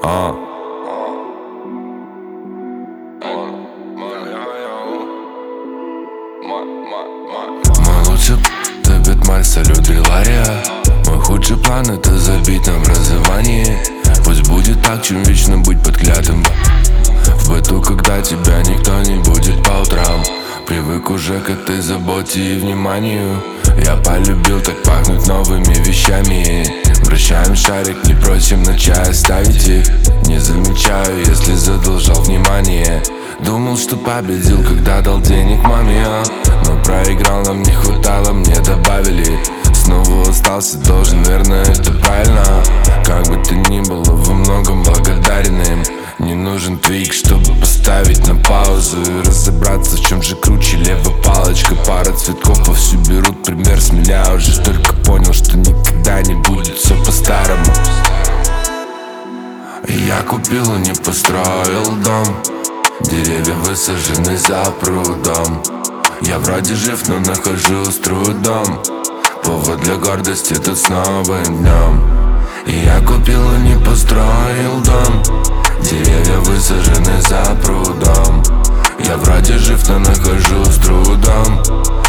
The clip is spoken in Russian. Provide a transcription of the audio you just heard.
Мой лучший любит Марс, салют Рилария. Мой худший план — это забить на образовании. Пусть будет так, чем вечно быть подклятым в быту, когда тебя никто не будет по утрам. Привык уже к этой заботе и вниманию. Я полюбил так пахнуть новыми вещами. Вращаем шарик, не просим на чай оставить их. Не замечаю, если задолжал внимание. Думал, что победил, когда дал денег маме, но проиграл, нам не хватало, мне добавили. Снова остался должен, наверное, это правильно. Как бы то ни было, во многом благодарен им. Не нужен твик, чтобы поставить на паузу и разобраться, в чем же круче левая палочка. Пара цветков вовсю берут пример с меня. Уже только понял, что никогда не будет все по-старому. Я купил и не построил дом. Деревья высажены за прудом. Я вроде жив, но нахожу с трудом повод для гордости тут с новым днем. Я купил и не построил дом. Деревья высажены за прудом. Я вроде жив, но нахожу с трудом